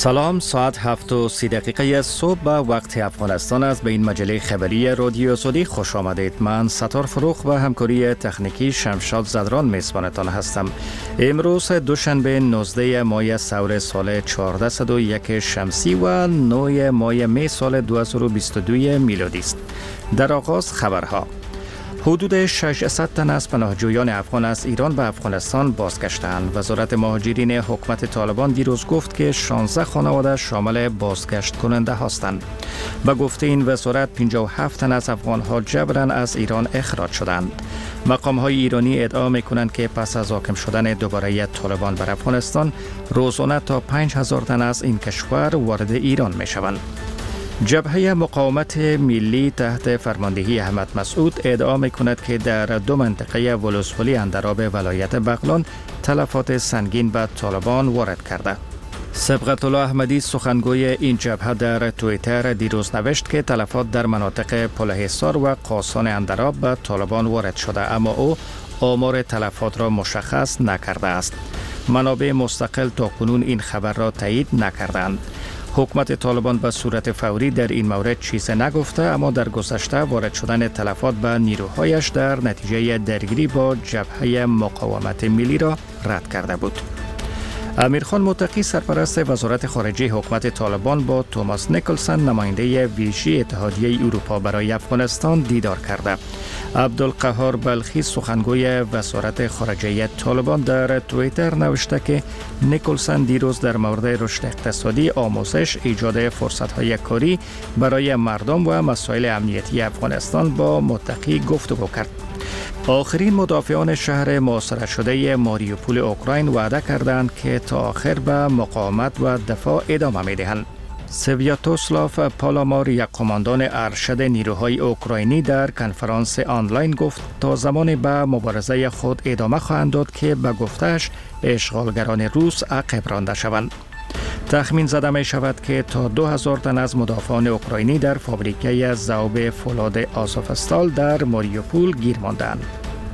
سلام، ساعت 7:30 صبح به وقت افغانستان است. به این مجله خبری رادیو آزادی خوش آمدید. من ستار فروخ و همکاری تکنیکی شمشاد زدران میزبانتان هستم. امروز دوشنبه 19 ماه سور سال 1401 شمسی و 9 ماه می سال 2022 میلادی است. در آغاز خبرها. حدود 600 تن از پناهجویان افغان از ایران به افغانستان بازگشتند. وزارت مهاجرین حکومت طالبان دیروز گفت که 16 خانواده شامل بازگشت کننده هستند. به گفته این وزارت 57 تن از افغان‌ها جبراً از ایران اخراج شدند. مقام‌های ایرانی ادعا می‌کنند که پس از حاکم شدن دوباره طالبان بر افغانستان، روزانه تا 5000 تن از این کشور وارد ایران می‌شوند. جبهه مقاومت ملی تحت فرماندهی احمد مسعود ادعا می‌کند که در دو منطقه ولسوالی اندراب ولایت بغلان تلفات سنگین به طالبان وارد کرده. سبقت الله احمدی سخنگوی این جبهه در توییتر دیروز نوشت که تلفات در مناطق پلحصار و قاسان اندراب به طالبان وارد شده، اما او آمار تلفات را مشخص نکرده است. منابع مستقل تاکنون این خبر را تایید نکردند. حکومت طالبان به صورت فوری در این مورد چیزی نگفته، اما در گذشته وارد شدن تلفات به نیروهایش در نتیجه درگیری با جبهه مقاومت ملی را رد کرده بود. امیرخان متقی سرپرست وزارت خارجه حکومت طالبان با توماس نیکلسن نماینده ویژه اتحادیه اروپا برای افغانستان دیدار کرده. عبدالقهار بلخی سخنگوی وزارت خارجه طالبان در توییتر نوشته که نیکلسن دیروز در مورد رشد اقتصادی، آموزش، ایجاد فرصت‌های کاری برای مردم و مسائل امنیتی افغانستان با متقی گفتگو کرد. آخرین مدافعان شهر محاصره شده ماریوپول اوکراین وعده کردند که تا آخر به مقاومت و دفاع ادامه می‌دهند. سویاتوسلاف پالامار، یک قماندان ارشد نیروهای اوکراینی، در کنفرانس آنلاین گفت تا زمان به مبارزه خود ادامه خواهند داد که به گفتش اشغالگران روس عقب رانده شوند. تخمین زده می شود که تا 2000 تن از مدافعان اوکراینی در فابریکه ذوب فولاد آزوفستال در ماریوپول گیر ماندند.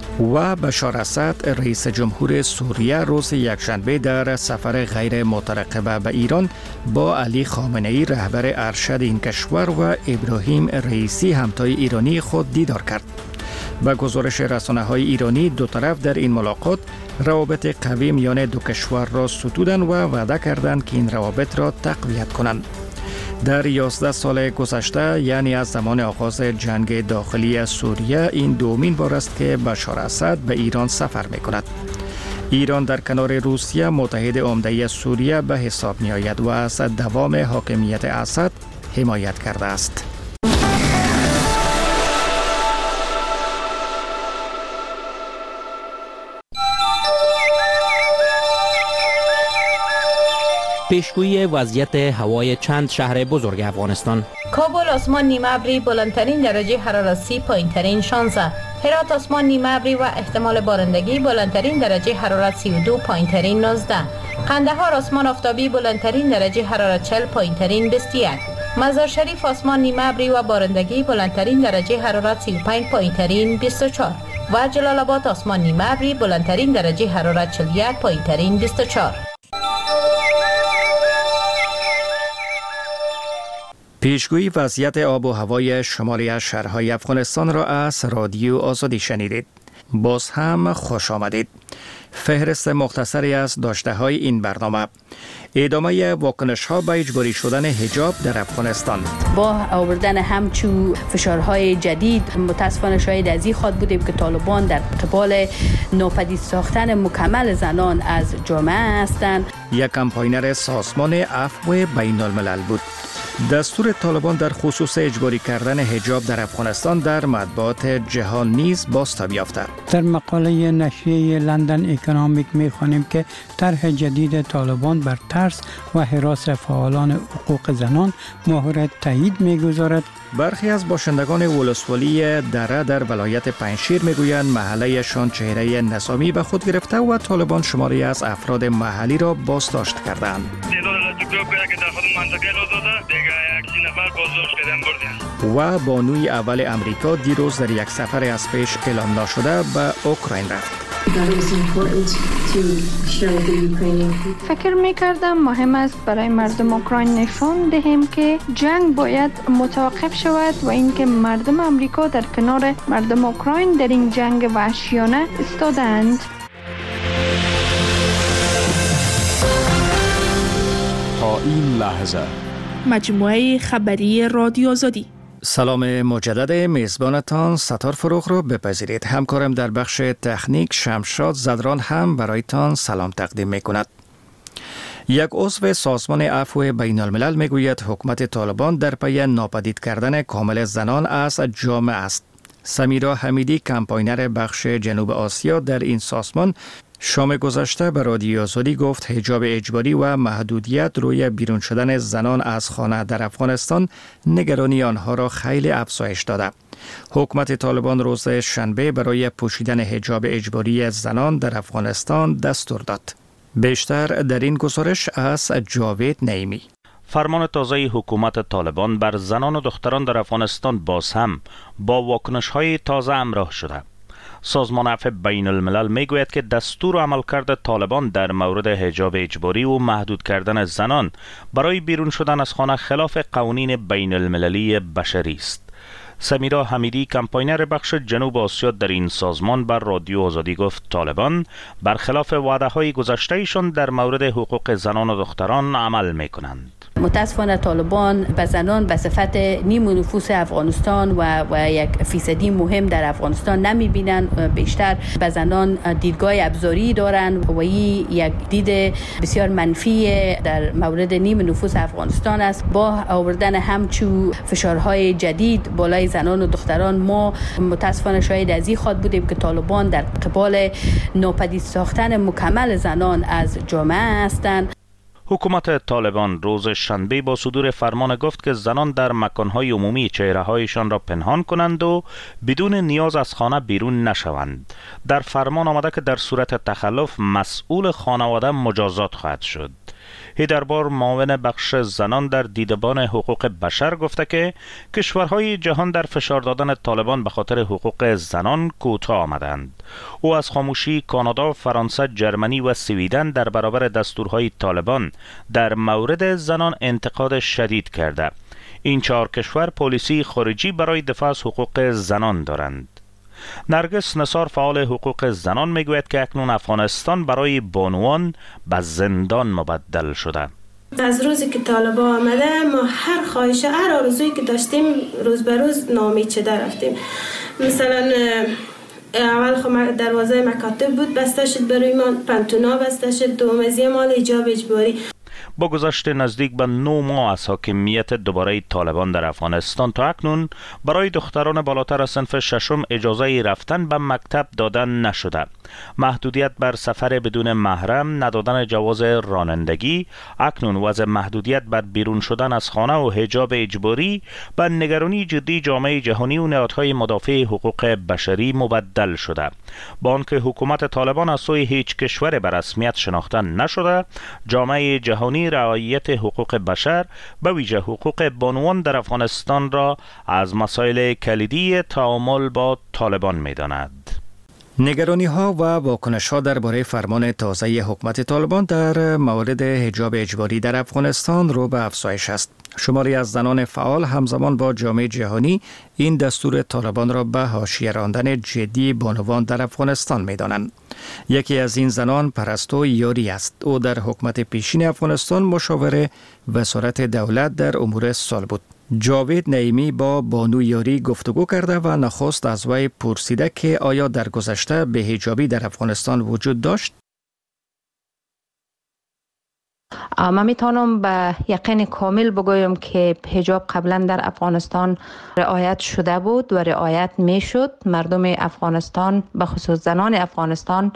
و بشار اسد رئیس جمهور سوریه روز یکشنبه در سفر غیر مترقبه به ایران با علی خامنه‌ای رهبر ارشد این کشور و ابراهیم رئیسی همتای ایرانی خود دیدار کرد. به گزارش رسانه‌های ایرانی، دو طرف در این ملاقات روابط قوی میان دو کشور را ستودند و وعده کردند که این روابط را تقویت کنند. در 11 سال گذشته، یعنی از زمان آغاز جنگ داخلی سوریه، این دومین بار است که بشار اسد به ایران سفر می‌کند. ایران در کنار روسیه متحد عمده سوریه به حساب می‌آید و از دوام حاکمیت اسد حمایت کرده است. پیشگویی وضعیت هوای چند شهر بزرگ افغانستان. کابل آسمان نیمه ابری، بلندترین درجه حرارت 30، پایینترین 16. هرات آسمان نیمه ابری و احتمال بارندگی، بلندترین درجه حرارت 32، پایینترین 19. قندهار آسمان آفتابی، بلندترین درجه حرارت 40، پایینترین 21. مزار شریف آسمان نیمه ابری و بارندگی، بلندترین درجه حرارت 35، پایینترین 24. و جلال آباد آسمان نیمه ابری، بلندترین درجه حرارت 41، پایینترین 24. پیشگویی وضعیت آب و هوای شمالی شهرهای افغانستان را از رادیو آزادی شنیدید. باز هم خوش آمدید. فهرست مختصری از داشته‌های این برنامه: ادامه واکنش‌ها به اجباری شدن حجاب در افغانستان. با آوردن همچو فشارهای جدید، متاسفانه شاید از این خواهد بودیم که طالبان در قبال ناپدید ساختن مکمل زنان از جامعه هستند. یک کمپاینر سازمان عفو بین الملل بود. دستور طالبان در خصوص اجباری کردن حجاب در افغانستان در مطبوعات جهان نیز بازتاب یافته. در مقاله نشریه لندن اکونومیک می‌خوانیم که طرح جدید طالبان بر ترس و هراس فعالان حقوق زنان مهر تایید می‌گذارد. برخی از باشندگان ولسوالی دره در ولایت پنجشیر میگویند محله‌شان چهره نظامی به خود گرفته و طالبان شماری از افراد محلی را بازداشت کردند. و بانوی اول امریکا دیروز در یک سفر از پیش اعلام نشده به اوکراین رفت. فکر می‌کردم مهم است برای مردم اوکراین نشان دهیم که جنگ باید متوقف شود و اینکه مردم آمریکا در کنار مردم اوکراین در این جنگ وحشیانه ایستادند. تا این لحظه مجموعه خبری رادیو آزادی. سلام مجدد، میزبانتان ستار فروغ رو بپذیرید. همکارم در بخش تکنیک شمشاد زدران هم برایتان سلام تقدیم می کند. یک عضو سازمان عفو بین الملل می گوید حکومت طالبان در پی ناپدید کردن کامل زنان از جامعه است. سمیرا حمیدی، کمپاینر بخش جنوب آسیا در این سازمان، شام گذشته به رادیو آزادی گفت حجاب اجباری و محدودیت روی بیرون شدن زنان از خانه در افغانستان نگرانی آنها را خیلی افزایش داده. حکومت طالبان روز شنبه برای پوشیدن حجاب اجباری زنان در افغانستان دستور داد. بیشتر در این گزارش از جاوید نعیمی. فرمان تازه حکومت طالبان بر زنان و دختران در افغانستان باز هم با واکنش‌های تازه همراه شده. سازمان عفو بین الملل می گوید که دستور و عملکرد طالبان در مورد حجاب اجباری و محدود کردن زنان برای بیرون شدن از خانه خلاف قوانین بین المللی بشری است. سمیرا حمیدی، کمپاینر بخش جنوب آسیا در این سازمان، بر رادیو آزادی گفت طالبان برخلاف وعده های گذشته ایشان در مورد حقوق زنان و دختران عمل می کنند. متاسفانه طالبان به زنان به صفت نیم نفوس افغانستان و یک فیصدی مهم در افغانستان نمی بینن. بیشتر به زنان دیدگاه ابزاری دارن و این یک دید بسیار منفی در مورد نیم نفوس افغانستان است. با آوردن همچو فشارهای جدید بالای زنان و دختران، ما متاسفانه شاهد از این خواهد بودیم که طالبان در قبال ناپدید ساختن مکمل زنان از جامعه هستند. حکومت طالبان روز شنبه با صدور فرمان گفت که زنان در مکانهای عمومی چهره‌هایشان را پنهان کنند و بدون نیاز از خانه بیرون نشوند. در فرمان آمده که در صورت تخلف مسئول خانواده مجازات خواهد شد. هیدربار، معاون بخش زنان در دیدبان حقوق بشر، گفته که کشورهای جهان در فشار دادن طالبان به خاطر حقوق زنان کوتاه آمدند. او از خاموشی کانادا، فرانسه، جرمنی و سویدن در برابر دستورهای طالبان در مورد زنان انتقاد شدید کرده. این 4 کشور پالیسی خارجی برای دفاع از حقوق زنان دارند. نرگس نثار، فعال حقوق زنان، میگوید که اکنون افغانستان برای بانوان به زندان مبدل شده. از روزی که طالبان آمده ما هر خواهشه، هر آرزویی که داشتیم روز به روز ناامید شده رفتیم. مثلا اول خب دروازه مکاتب بود بسته شد برای ما، پنتونا بسته شد، دومزی مال حجاب اجباری. با گذشت نزدیک به 9 ماه از حاکمیت دوباره طالبان در افغانستان، تا اکنون برای دختران بالاتر از صنف 6 اجازه رفتن به مکتب دادن نشده. محدودیت بر سفر بدون محرم، ندادن جواز رانندگی، اکنون وضع محدودیت بر بیرون شدن از خانه و حجاب اجباری به نگرانی جدی جامعه جهانی و نهادهای مدافع حقوق بشری مبدل شده. با آنکه حکومت طالبان از سوی هیچ کشور به رسمیت شناخته نشده، جامعه جهانی رعایت حقوق بشر، به ویژه حقوق بانوان در افغانستان را از مسائل کلیدی تعامل با طالبان می‌داند. نگرانی ها و واکنش ها درباره فرمان تازه حکومت طالبان در مورد حجاب اجباری در افغانستان رو به افزایش است. شماری از زنان فعال همزمان با جامعه جهانی این دستور طالبان را به حاشیه راندن جدی بانوان در افغانستان می‌دانند. یکی از این زنان پرستو یاری است. او در حکومت پیشین افغانستان مشاور وزارت دولت در امور سال بود. جاوید نعیمی با بانو یاری گفتگو کرده و نخست از وی پرسیده که آیا در گذشته به حجابی در افغانستان وجود داشت؟ من میتونم به یقین کامل بگویم که حجاب قبلا در افغانستان رعایت شده بود و رعایت میشد. مردم افغانستان به خصوص زنان افغانستان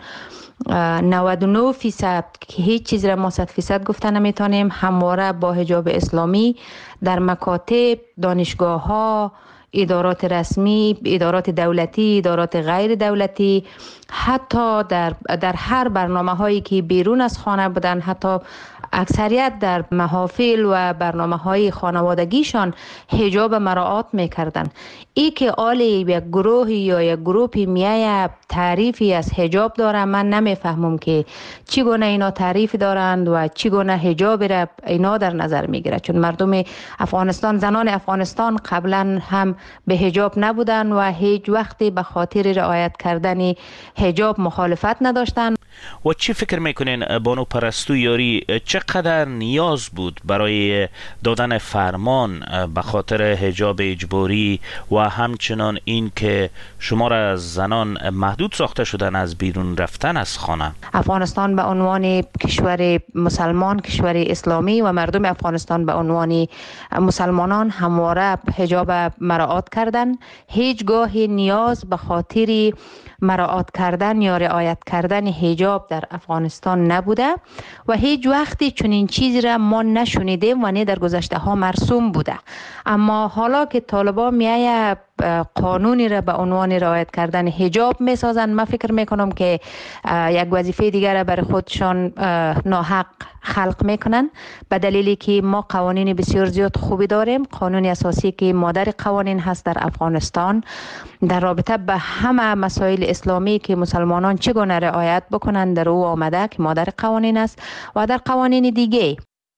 99% که هیچ چیز را ما 100% گفته نمیتونیم، همواره با حجاب اسلامی در مکاتب، دانشگاه ها، ادارات رسمی، ادارات دولتی، ادارات غیر دولتی، حتی در هر برنامه هایی که بیرون از خانه بودن، حتی اکثریت در محافل و برنامه‌های خانوادگیشان حجاب مراعات می‌کردن. ای که آل یک گروه یا یک گروهی میای تعریفی از حجاب داره، من نمیفهمم که چگونه اینا تعریف دارند و چگونه حجاب را اینا در نظر میگیره، چون مردم افغانستان، زنان افغانستان قبلا هم به حجاب نبودن و هیچ وقتی به خاطر رعایت کردن حجاب مخالفت نداشتن. و چی فکر میکنین بانو پرستو یاری چقدر نیاز بود برای دادن فرمان به خاطر حجاب اجباری و همچنان این که شما را از زنان محدود ساخته شدن از بیرون رفتن از خانه؟ افغانستان به عنوان کشور مسلمان، کشور اسلامی و مردم افغانستان به عنوان مسلمانان همواره حجاب مراعات کردن. هیچگاه نیاز به خاطر مراعات کردن یا رعایت کردن حجاب در افغانستان نبوده و هیچ وقتی چنین چیزی را ما نشنیدیم و نه در گذشته ها مرسوم بوده. اما حالا که طالبان میایه قانونی را به عنوان رعایت کردن حجاب میسازن، من فکر میکنم که یک وظیفه دیگر را برای خودشان ناحق خلق میکنن، به دلیلی که ما قوانین بسیار زیاد خوبی داریم. قانون اساسی که مادر قوانین هست در افغانستان در رابطه به همه مسائل اسلامی که مسلمانان چگونه رعایت بکنن در او آمده که مادر قوانین است و در قوانین دیگه.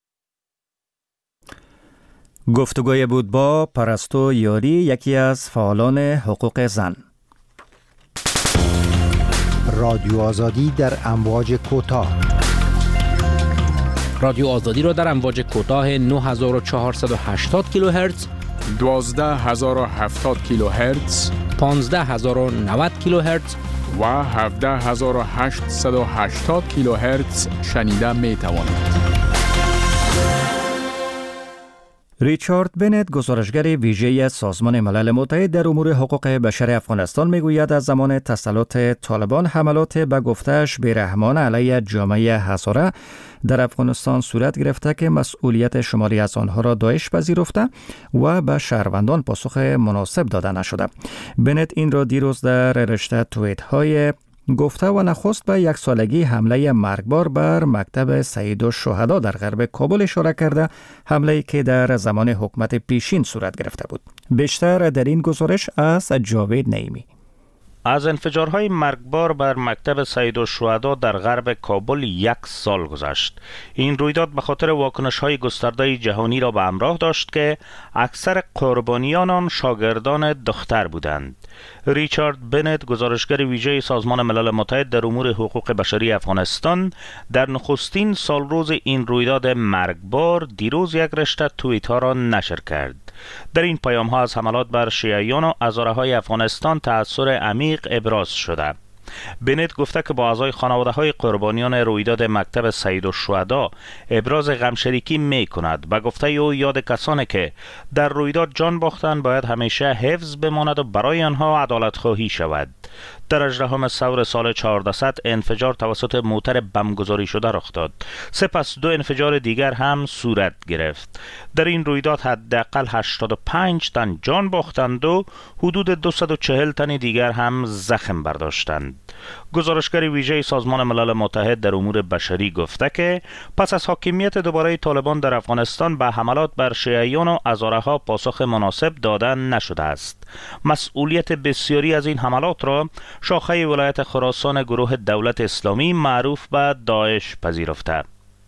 گفتگوی بود با پرستو یاری، یکی از فعالان حقوق زن. رادیو آزادی در امواج کوتاه. رادیو آزادی را در امواج کوتاه 9480 کیلوهرتز، 12070 کیلوهرتز، 15090 کیلوهرتز و 17880 کیلوهرتز شنیده می توانید. ریچارد بنت، گزارشگر ویژه سازمان ملل متحد در امور حقوق بشر افغانستان، میگوید از زمان تسلط طالبان حملات به گفته‌اش بی‌رحمانه علیه جامعه هزاره در افغانستان صورت گرفته که مسئولیت شماری از آنها را داعش پذیرفته و به شهروندان پاسخ مناسب داده نشده. بنت این را دیروز در رشته توییت‌های گفته و نخست به یک سالگی حمله مرگبار بر مکتب سید الشهدا در غرب کابل اشاره کرده، حمله‌ای که در زمان حکومت پیشین صورت گرفته بود. بیشتر در این گزارش از جاوید نعیمی. از انفجارهای مرگبار بر مکتب سید الشهدا در غرب کابل 1 سال گذشت. این رویداد به خاطر واکنش‌های گسترده جهانی را به همراه داشت که اکثر قربانیان آن شاگردان دختر بودند. ریچارد بنت، گزارشگر ویژه سازمان ملل متحد در امور حقوق بشری افغانستان، در نخستین سالروز این رویداد مرگبار دیروز یک رشته توییت‌ها را نشر کرد. در این پیام‌ها از حملات بر شیعیان و هزاره‌های افغانستان تأثیر عمیق ابراز شده. بنت گفته که با اعضای خانواده‌های قربانیان رویداد مکتب سید الشهدا ابراز غمشریکی می‌کند و گفته او یاد کسانی که در رویداد جان باختند باید همیشه حفظ بماند و برای آنها عدالت خواهی شود. در 18 ثور سال 1400 انفجار توسط موتر بمبگذاری شده رخ داد. سپس 2 انفجار دیگر هم صورت گرفت. در این رویداد حداقل 85 تن جان باختند و حدود 240 تن دیگر هم زخم برداشتند. گزارشگر ویژه سازمان ملل متحد در امور بشری گفته که پس از حاکمیت دوباره طالبان در افغانستان به حملات بر شیعیان و هزاره‌ها پاسخ مناسب دادن نشده است. مسئولیت بسیاری از این حملات را شاخه ولایت خراسان گروه دولت اسلامی معروف به داعش پذیرفته.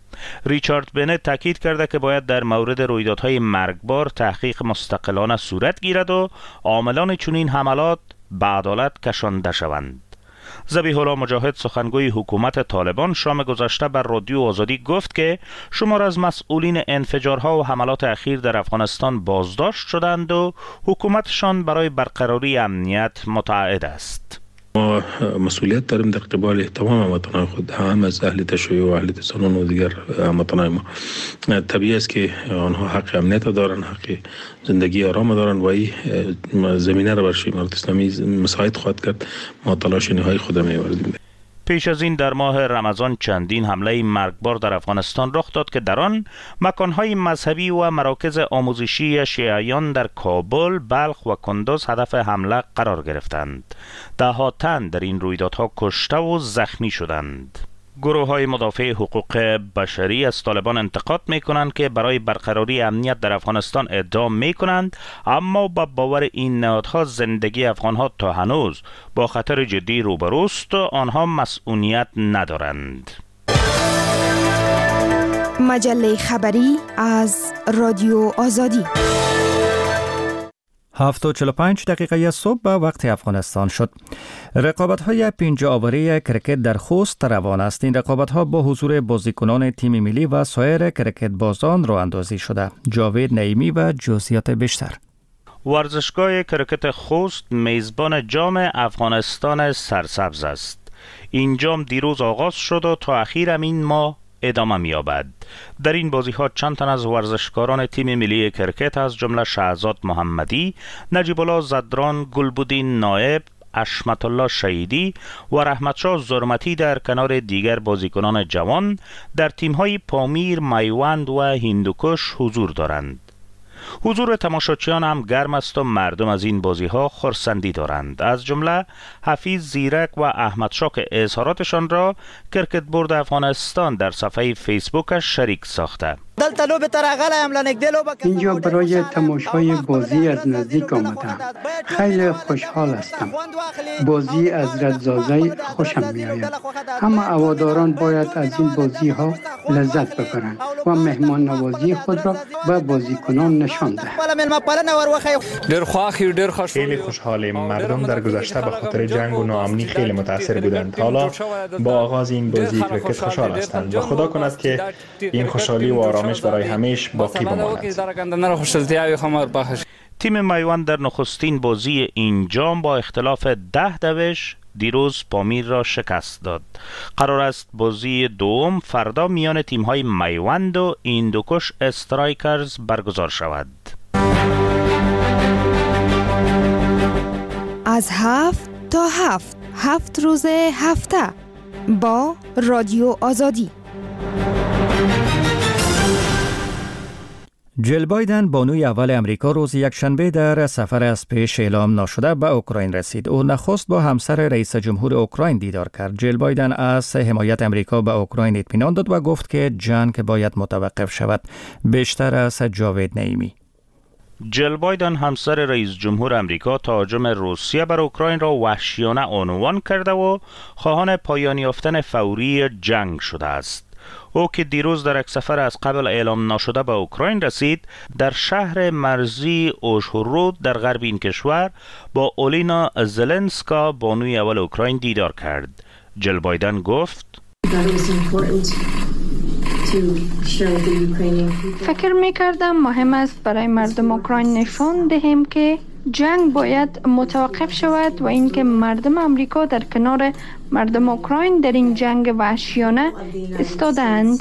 ریچارد بنت تاکید کرده که باید در مورد رویدادهای مرگبار تحقیق مستقلانه صورت گیرد و عاملان چنین حملات به عدالت کشانده شوند. ذبیح الله مجاهد، سخنگوی حکومت طالبان، شام گذشته بر رادیو آزادی گفت که شمار از مسئولین انفجارها و حملات اخیر در افغانستان بازداشت شدند و حکومتشان برای برقراری امنیت متعهد است. ما مسئولیت داریم در قبال تمام هموطنان خود، هم از اهل تشیع و اهل تسنن و دیگر هموطنان ما. طبیعی است که آنها حق امنیت دارند، حق زندگی آرام دارند و این زمینه را برای امارت اسلامی مساعد خواهد کرد. ما تلاش نهایی خود را می‌ورزیم. پیش از این در ماه رمضان چندین حمله مرگبار در افغانستان رخ داد که در آن مکانهای مذهبی و مراکز آموزشی شیعیان در کابل، بلخ و کندوز هدف حمله قرار گرفتند. ده‌ها تن در این رویدادها کشته و زخمی شدند. گروه‌های مدافع حقوق بشری از طالبان انتقاد می‌کنند که برای برقراری امنیت در افغانستان اقدام می‌کنند، اما با باور این نهادها زندگی افغان‌ها تا هنوز با خطر جدی روبروست و آنها مسئولیت ندارند. مجله خبری از رادیو آزادی. 7:45 دقیقه صبح به وقت افغانستان شد. رقابت‌های پنجاوری کرکت در خوست روان است. این رقابت‌ها با حضور بازیکنان تیم ملی و سایر کرکت بازان راه اندازی شده. جاوید نعیمی و جزئیات بیشتر. ورزشگاه کرکت خوست میزبان جام افغانستان سرسبز است. این جام دیروز آغاز شد و تا اخیر این ماه ادامه می‌یابد. در این بازی‌ها چند تن از ورزشکاران تیم ملی کرکت از جمله شهزاد محمدی، نجیب الله زدران، گلبودین نایب، حشمت الله شهیدی و رحمتشاه زرمتی در کنار دیگر بازیکنان جوان در تیم‌های پامیر، میوند و هندوکش حضور دارند. حضور تماشاچیان هم گرم است و مردم از این بازی‌ها خرسندی دارند. از جمله حفیظ زیرک و احمد شاه که اظهاراتشان را کرکت بورد افغانستان در صفحه فیسبوکش شریک ساخته. اینجا برای تماشای بازی از نزدیک آمدم. خیلی خوشحال هستم. بازی از ردزازی خوشم می آید. اما هواداران باید از این بازی ها لذت ببرند و مهمان نوازی خود را به بازیکنان نشان دهند. خیلی خوشحالیم. مردم در گذشته به خاطر جنگ و ناامنی خیلی متاثر بودند. حالا با آغاز این بازی کرکت خوشحال هستند و خدا کند که این خوشحالی و آرامش برای همیشه باقی بماند. تیم میوند در نخستین بازی این جام با اختلاف 10 دوش دیروز پامیر را شکست داد. قرار است بازی دوم فردا میان تیم‌های میوند و هندوکش استرایکرز برگزار شود. از 7 تا 7 روز هفته با رادیو آزادی. جل بایدن بانوی اول امریکا روز یکشنبه در سفر از پیش اعلام ناشده به اوکراین رسید. او نخست با همسر رئیس جمهور اوکراین دیدار کرد. جل بایدن از حمایت امریکا به اوکراین اطمینان داد و گفت که جنگ باید متوقف شود. بیشتر از جاوید نعیمی. جل بایدن همسر رئیس جمهور امریکا تهاجم روسیه بر اوکراین را وحشیانه عنوان کرده و خواهان پایان یافتن فوری جنگ شده است. او که دیروز در یک سفر از قبل اعلام ناشده به اوکراین رسید، در شهر مرزی اوژهورود در غرب این کشور با اولینا زلنسکا بانوی اول اوکراین دیدار کرد. جل بایدن گفت فکر می‌کردم مهم است برای مردم اوکراین نشان دهیم که جنگ باید متوقف شود و اینکه مردم امریکا در کنار مردم اوکراین در این جنگ وحشیانه ایستادند.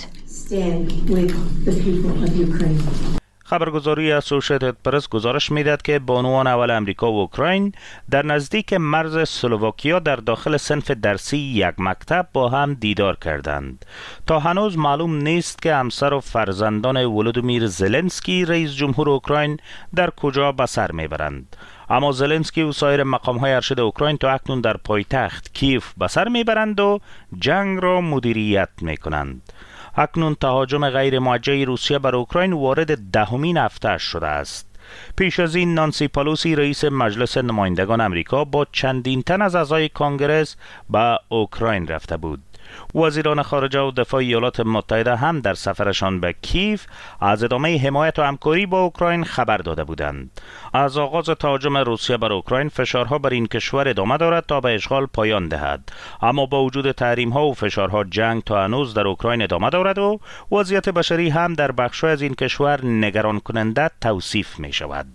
خبرگزاری اسوسییتد پرس گزارش میداد که بانوان اول امریکا و اوکراین در نزدیک مرز اسلواکیا در داخل صنف درسی یک مکتب با هم دیدار کردند. تا هنوز معلوم نیست که همسر و فرزندان ولودیمیر زلنسکی رئیس جمهور اوکراین در کجا به سر میبرند. اما زلنسکی و سایر مقام‌های ارشد اوکراین تا اکنون در پایتخت کیف به سر میبرند و جنگ را مدیریت میکنند. اکنون تهاجم غیر موجه روسیه بر اوکراین وارد دهمین هفته شده است. پیش از این نانسی پالوسی رئیس مجلس نمایندگان امریکا با چندین تن از اعضای کانگرس به اوکراین رفته بود. وزیران خارجه و دفاع ایالات متحده هم در سفرشان به کیف از ادامه حمایت و همکاری با اوکراین خبر داده بودند. از آغاز تهاجم روسیه بر اوکراین فشارها بر این کشور ادامه دارد تا به اشغال پایان دهد. اما با وجود تحریم‌ها و فشارها جنگ تا هنوز در اوکراین ادامه دارد و وضعیت بشری هم در بخش‌های از این کشور نگران کننده توصیف می شود.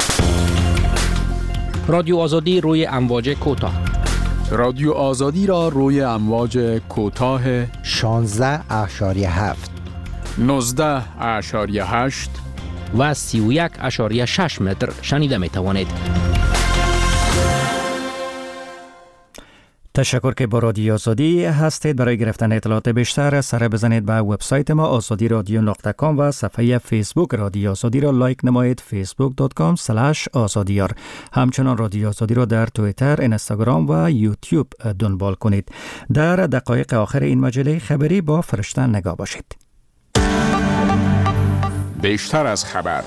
رادیو آزادی روی امواج کوتاه. رادیو آزادی را روی امواج کوتاه 16.7 19.8 و 31.6 متر شنیده می توانید. تشکر که با رادیو آزادی هستید. برای گرفتن اطلاعات بیشتر سر بزنید به وبسایت ما azadiradyo.com و صفحه فیسبوک رادیو آزادی را لایک نمایید facebook.com/azadiyar. همچنان رادیو آزادی را در توییتر، اینستاگرام و یوتیوب دنبال کنید. در دقایق آخر این مجله خبری با فرشته نگاه باشید. بیشتر از خبر.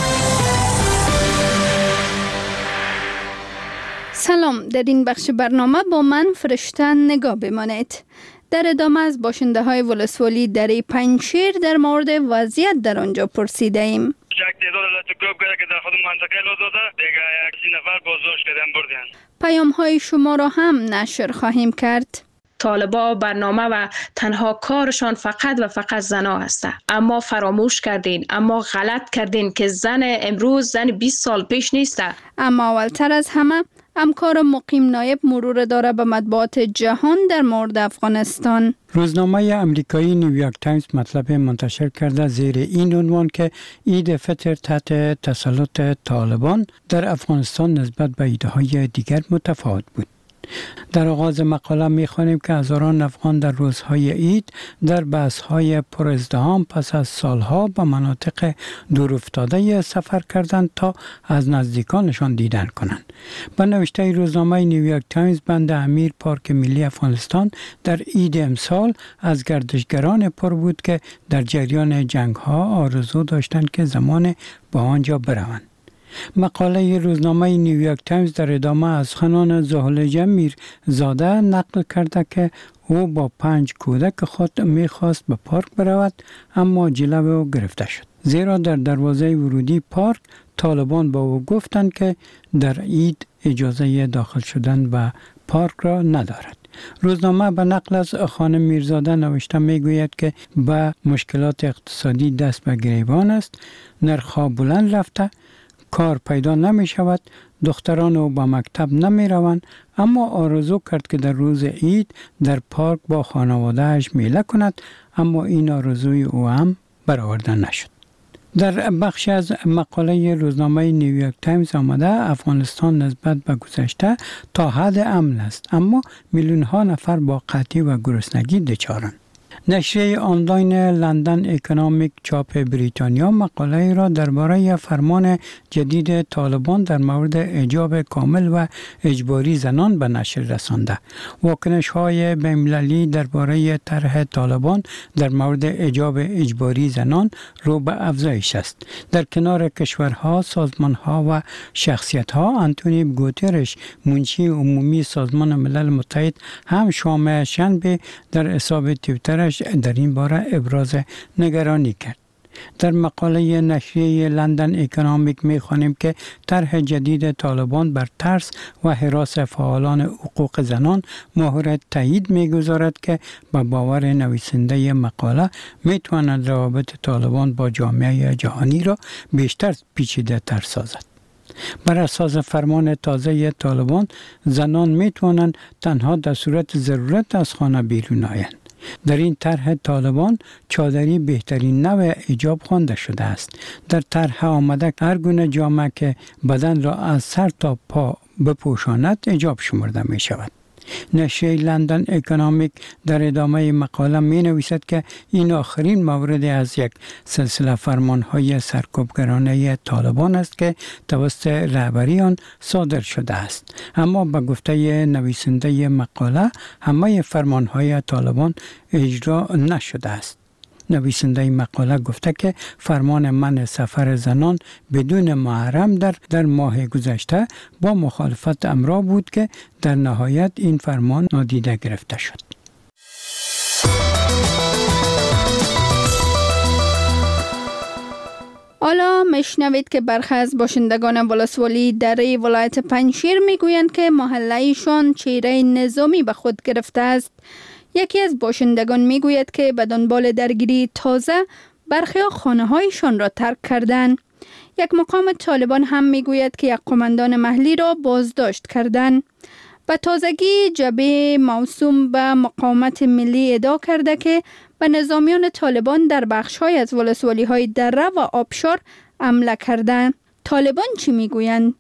سلام، در این بخش برنامه با من فرشته نگاه بمانید. در ادامه از باشنده های ولسوالی دره پنجشیر در مورد وضعیت در آنجا پرسیده ایم. یک تعداد لطکوب که در خود منطقه لوزاده دیگه 1 نفر بازداشت کردن بردن. پیام های شما را هم نشر خواهیم کرد. طالبا برنامه و تنها کارشان فقط و فقط زنا هسته، اما فراموش کردین، اما غلط کردین که زن امروز زن 20 سال پیش نیسته. اما اولتر از همه همکار مقیم نایب مرور داره به مطبوعات جهان در مورد افغانستان. روزنامه امریکایی نیویورک تایمز مطلب منتشر کرده زیر این عنوان که عید فطر تحت تسلط طالبان در افغانستان نسبت به عیدهای دیگر متفاوت بود. در آغاز مقاله می‌خوانیم که هزاران افغان در روزهای عید در بس‌های پر ازدحام پس از سالها به مناطق دورافتاده سفر کردند تا از نزدیکانشان دیدن کنند. به نوشته روزنامه نیویورک تایمز، بند امیر پارک ملی افغانستان در عید امسال از گردشگران پر بود که در جریان جنگ‌ها آرزو داشتند که زمان به آنجا بروند. مقاله روزنامه نیویورک تایمز در ادامه از سخنان زهل میر زاده نقل کرده که او با 5 کودک خود میخواست به پارک برود، اما جلو او گرفته شد، زیرا در دروازه ورودی پارک طالبان با او گفتند که در عید اجازه داخل شدن به پارک را ندارد. روزنامه به نقل از خانم میرزاده نوشته میگوید که به مشکلات اقتصادی دست به گریبان است، نرخ‌ها بلند رفته، کار پیدا نمی شود، دختران او به مکتب نمی روند، اما آرزو کرد که در روز عید در پارک با خانواده‌اش میله کند، اما این آرزوی او هم برآورده نشد. در بخش از مقاله روزنامه نیویورک تایمز آمده افغانستان نسبت به گذشته تا حد امن است، اما میلیون ها نفر با قحطی و گرسنگی دچارند. نشریه آنلاین لندن اکونومیک چاپ بریتانیا مقاله را درباره فرمان جدید طالبان در مورد حجاب کامل و اجباری زنان به نشر رسانده. واکنش‌های بین‌المللی درباره طرح طالبان در مورد حجاب اجباری زنان رو به افزایش است. در کنار کشورها، سازمان‌ها و شخصیت‌ها، آنتونی گوترش، منشی عمومی سازمان ملل متحد، هم شام شنبه در حساب توییترش در این باره ابراز نگرانی کرد. در مقاله نشریه لندن اکونومیک می‌خوانیم که طرح جدید طالبان بر ترس و هراس فعالان حقوق زنان مهر تایید می‌گذارد که به باور نویسنده مقاله می‌تواند روابط طالبان با جامعه جهانی را بیشتر پیچیده‌تر سازد. بر اساس فرمان تازه طالبان، زنان می‌توانند تنها در صورت ضرورت از خانه بیرون آیند. در این طرح طالبان چادری بهترین نوع حجاب خوانده شده است. در طرح آمده هر گونه جامه که بدن را از سر تا پا بپوشاند حجاب شمرده می شود. نشریه لندن اکونومیک در ادامه مقاله می نویسد که این آخرین مورد از یک سلسله فرمانهای سرکوبگرانه طالبان است که توسط رهبری آن صادر شده است، اما به گفته نویسنده مقاله همه فرمانهای طالبان اجرا نشده است. نویسنده مقاله گفته که فرمان منع سفر زنان بدون محرم در ماه گذشته با مخالفت امرا بود که در نهایت این فرمان نادیده گرفته شد. حالا میشنوید که برخی از باشندگان ولسوالی دره ولایت پنجشیر میگویند که محله‌ایشان چهره نظامی به خود گرفته است. یکی از باشندگان میگوید که به دنبال درگیری تازه برخی خانه‌هایشان را ترک کردند. یک مقام طالبان هم میگوید که یک قماندان محلی را بازداشت کردند. به تازگی جبهه موسوم به مقاومت ملی ادعا کرده که به نظامیان طالبان در بخش‌های از ولسوالی‌های دره و آبشار حمله کردند. طالبان چی میگویند؟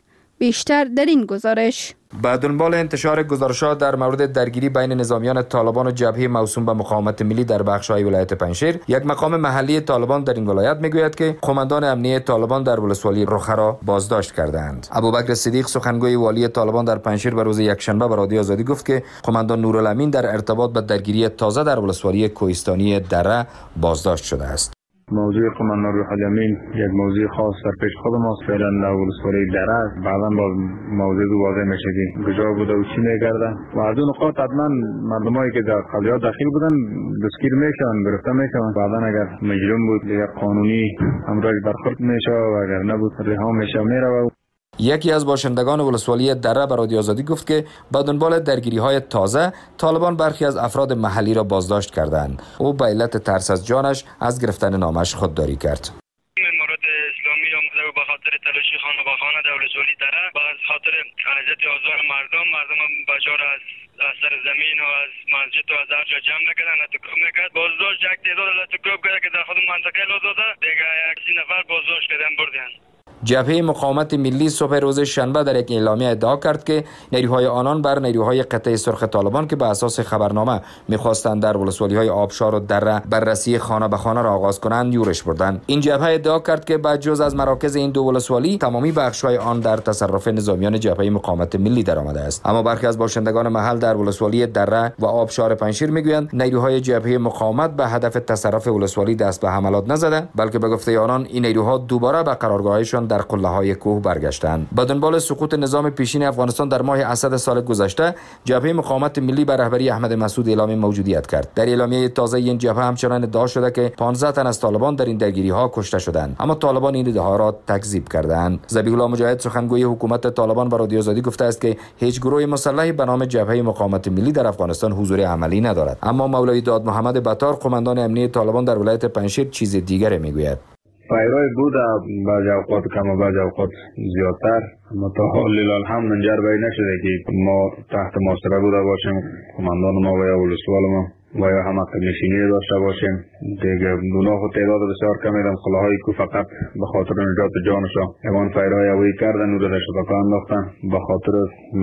بیشتر در این گزارش. به دنبال انتشار گزارشات در مورد درگیری بین نظامیان طالبان و جبهه موسوم به مقاومت ملی در بخش‌های ولایت پنجشیر، یک مقام محلی طالبان در این ولایت میگوید که قماندان امنیه طالبان در ولسوالی رخه را بازداشت کردند. ابوبکر صدیق سخنگوی والی طالبان در پنجشیر به روز یکشنبه به رادیو آزادی گفت که قماندان نورالامین در ارتباط به درگیری تازه در ولسوالی کوهستانی دره بازداشت شده است. موضوع قماندان روح‌الامین یک موضوع خاص در پیش خود ماست. فعلا در ولسوالی دره است. بعدا با موضوع واضح میشه که کجا بوده و چی میگرده و از اون نقاط حتما مردمایی که در قضیات داخل بودن دستگیر میشن، گرفته میشن. بعدا اگر مجرم بود دیگر قانونی امراش برخورد میشه و اگر نبود رها میشه میره. یکی از باشندگان ولسوالی دره به رادیو آزادی گفت که با دنبال درگیری‌های تازه طالبان برخی از افراد محلی را بازداشت کردند. او به علت ترس از جانش از گرفتن نامش خودداری کرد. امارات اسلامی آمده و به خاطر تلاشی خانه به خانه در ولسوالی دره و از خاطر اذیت آزار مردم بچار از سر زمین و از مسجد و از هر جا جمع میکردن، اتکاب میکرد. بازداشت یک تعداد اتکاب کرد که در خود منطقه لازاده دیگه 30 نفر بازداشت کردن بردن. جبهه مقاومت ملی صبح روز شنبه در یک اعلامیه ادعا کرد که نیروهای آنان بر نیروهای قطعه سرخ طالبان که به اساس خبرنامه می‌خواستند در ولسوالی‌های آبشار و دره بررسی خانه به خانه را آغاز کنند یورش بردند. این جبهه ادعا کرد که بعد جز از مراکز این دو ولسوالی تمامی بخش‌های آن در تصرف نظامیان جبهه مقاومت ملی درآمده است. اما برخی از باشندگان محل در ولسوالی دره و آبشار پنجشیر میگویند نیروهای جبهه مقاومت به هدف تصرف ولسوالی دست به حملات نزده، بلکه به گفته آنان این نیروها دوباره به قرارگاهشان در قله‌های کوه برگشتند. با دنبال سقوط نظام پیشین افغانستان در ماه اسد سال گذشته، جبهه مقاومت ملی به رهبری احمد مسعود اعلام موجودیت کرد. در اعلامیه تازه این جبهه همچنان ادعا شده که 15 تن از طالبان در این درگیری‌ها کشته شدند، اما طالبان این ادعا را تکذیب کردند. ذبیح الله مجاهد سخنگوی حکومت طالبان به رادیو آزادی گفته است که هیچ گروه مسلحی به نام جبهه مقاومت ملی در افغانستان حضور عملی ندارد. اما مولوی داد محمد بطار قماندان امنیه طالبان در ولایت پنجشیر چیز دیگری میگوید. فایرای بود بعضی اوقات کم و بعضی اوقات زیادتر، اما تا حال الحمد منجر به نشده که ما تحت محاصره بوده باشیم، قماندان ما و یا ولسوال ما و یا هم نشینی داشته باشیم. دیگه گناه و تعداد بسیار کمی دم خلاهای کو فقط به خاطر نجات جانشان امان فایرای اوی کردن و در شتاکان انداختن به خاطر